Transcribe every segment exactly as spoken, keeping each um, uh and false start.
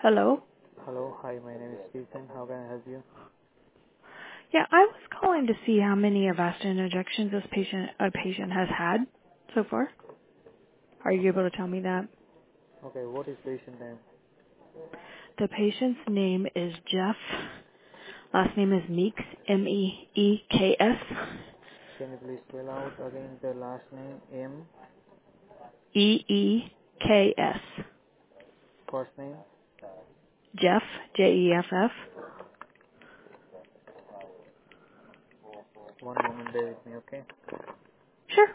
Hello? Hello. Hi, my name is Stephen. How can I help you? Yeah, I was calling to see how many Avastin injections this patient a patient has had so far. Are you able to tell me that? Okay, what is patient name? The patient's name is Jeff. Last name is Meeks, M E E K S. Can you please spell out again the last name? M, E E K S. first name? Jeff, J E F F. One moment, bear with me, okay? Sure.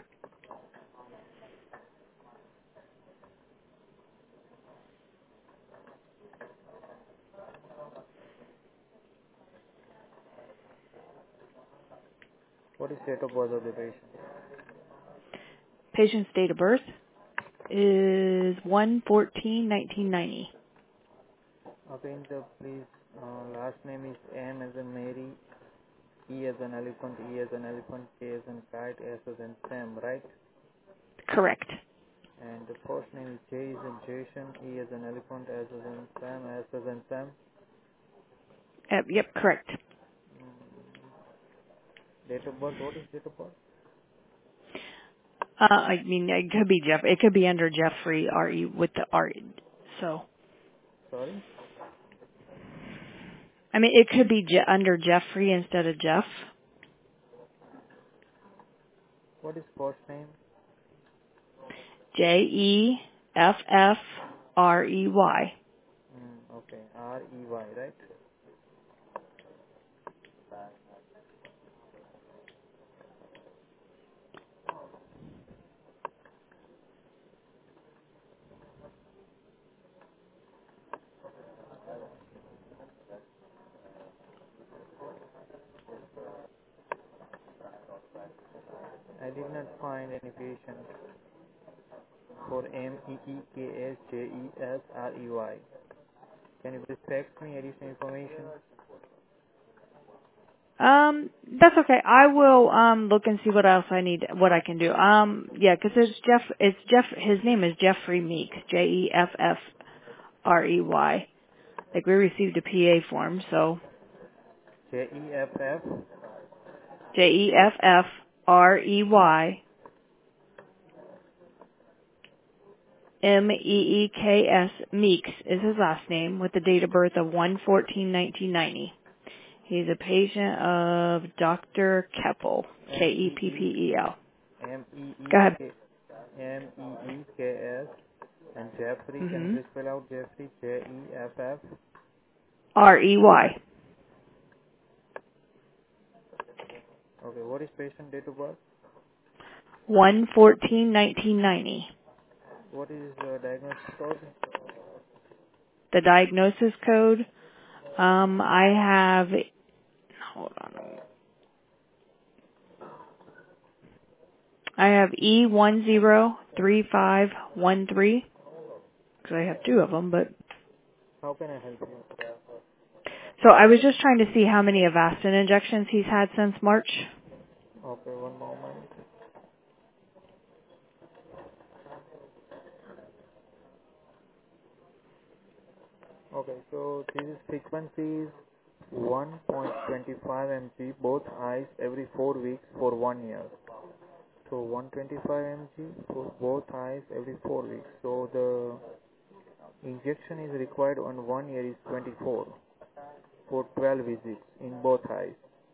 What is date of birth of the patient? Patient's date of birth is one fourteen nineteen ninety. Again, the please, uh, last name is M as in Mary, E as an elephant, E as an elephant, K as in kite, S as in Sam, right? Correct. And the first name is J as in Jason, E as an elephant, S as in Sam, S as in Sam. Uh, yep, correct. Mm, date of birth, what is date of birth? Uh, I mean, it could be Jeff. It could be under Jeffrey R E with the R. So. Sorry? I mean, it could be Je- under Jeffrey instead of Jeff. What is first name? J E F F R E Y. Mm, okay, R E Y, right? I did not find any patient for M E E K S J E S R E Y. Can you please text me additional information? Um, that's okay. I will um look and see what else I need, what I can do. Um, yeah, 'cause it's Jeff. It's Jeff. His name is Jeffrey Meeks. J E F F R E Y. Like we received a P A form, so J E F F. J E F F R E Y M E E K S Meeks is his last name with the date of birth of one fourteen nineteen ninety. He's a patient of Doctor Keppel, K M E E P P E E L. M E Go E ahead. K M E E K S and Jeffrey. Can you Mm-hmm. please spell out Jeffrey? J E F F. R E Y. Okay, what is patient date of birth? one fourteen nineteen ninety. What is uh, diagnosis code? The diagnosis code, um, I have, hold on, I have E one zero three five one three, because I have two of them, but, How can I help you? so I was just trying to see how many Avastin injections he's had since March. Okay, one moment. Okay, so this is frequency is one point two five milligrams both eyes every four weeks for one year. So one hundred twenty-five milligrams for both eyes every four weeks. So the injection is required on one year is twenty-four for twelve visits in both eyes.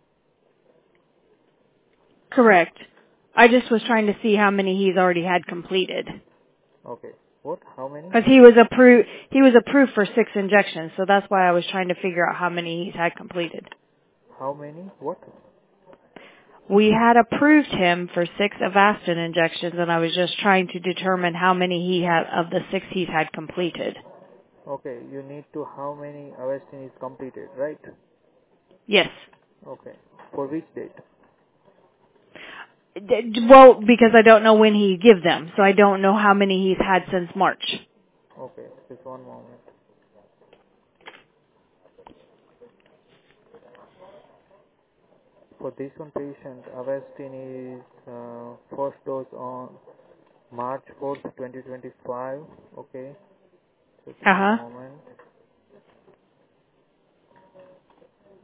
Correct. I just was trying to see how many he's already had completed. Okay. What? How many? Because he was approved, he was approved for six injections, so that's why I was trying to figure out how many he's had completed. How many? What? We had approved him for six Avastin injections, and I was just trying to determine how many he had of the six he's had completed. Okay. You need to how many Avastin is completed, right? Yes. Okay. For which date? D- Well, because I don't know when he give them, so I don't know how many he's had since March. Okay. Just one moment. For this one patient, Avastin is uh, first dose on March fourth, twenty twenty-five. Okay. Just Uh one huh. moment.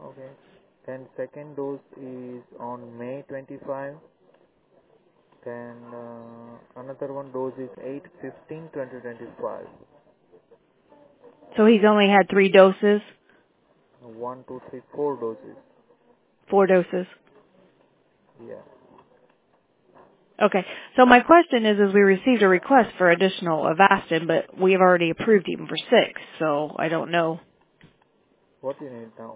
Okay. Then second dose is on May twenty-five. Then uh, another one dose is eight fifteen twenty twenty-five. So he's only had three doses? One, two, three, four doses. Four doses. Yeah. Okay. So my question is, is we received a request for additional Avastin, but we've already approved him for six, so I don't know. What do you need now?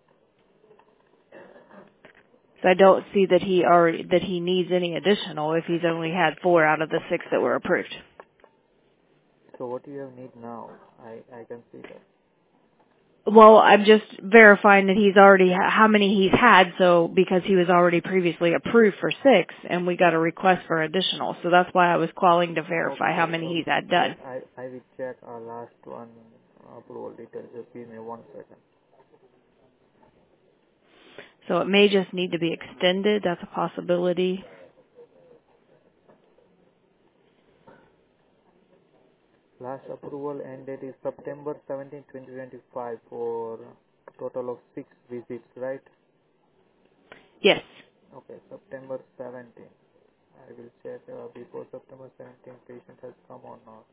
So I don't see that he already, that he needs any additional if he's only had four out of the six that were approved. So what do you have need now? I, I can see that. Well, I'm just verifying that he's already, how many he's had, so because he was already previously approved for six, and we got a request for additional. So that's why I was calling to verify how Okay, many he's okay. had I, done. I, I will check our last one approval details. Just give me one second. So it may just need to be extended. That's a possibility. Last approval end date is September seventeenth, twenty twenty-five for total of six visits, right? Yes. Okay, September seventeenth. I will check uh, before September seventeenth patient has come or not.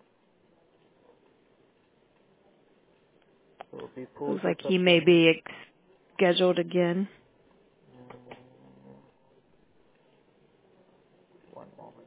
So before Looks the like he may September, be ex- scheduled again. mm, one moment.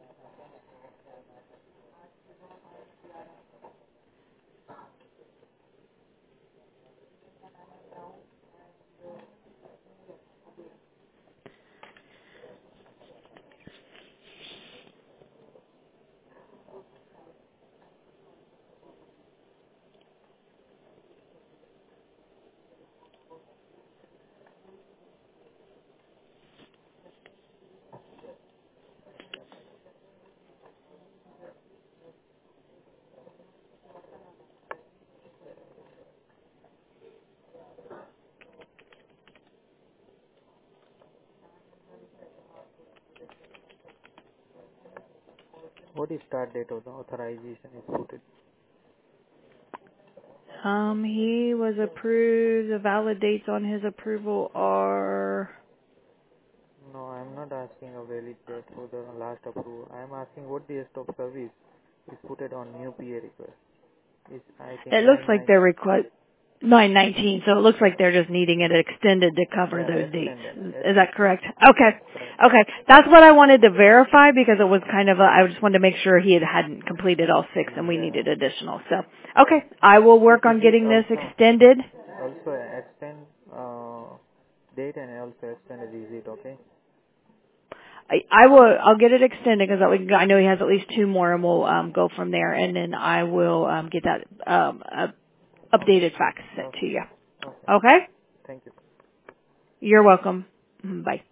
What is start date of the authorization is put it? Um, he was approved. The valid dates on his approval are. No, I'm not asking a valid date for the last approval. I'm asking what date of service is put it on new P A request. Is I think It looks nine like nine. their request nine nineteen. So it looks like they're just needing it extended to cover Yeah, those dates. extended. Is, is that Extended. correct? Okay. Correct. Okay. That's what I wanted to verify because it was kind of. A, I just wanted to make sure he had, hadn't completed all six and we Yeah. needed additional. So okay, I will So work this on is getting this also extended. also extend uh, date and also extend a visit. Okay. I, I will. I'll get it extended because I know he has at least two more, and we'll um, go from there. And then I will um, get that um, uh, Okay. updated fax sent to Okay. you. Okay. Okay. Thank you. You're welcome. Bye.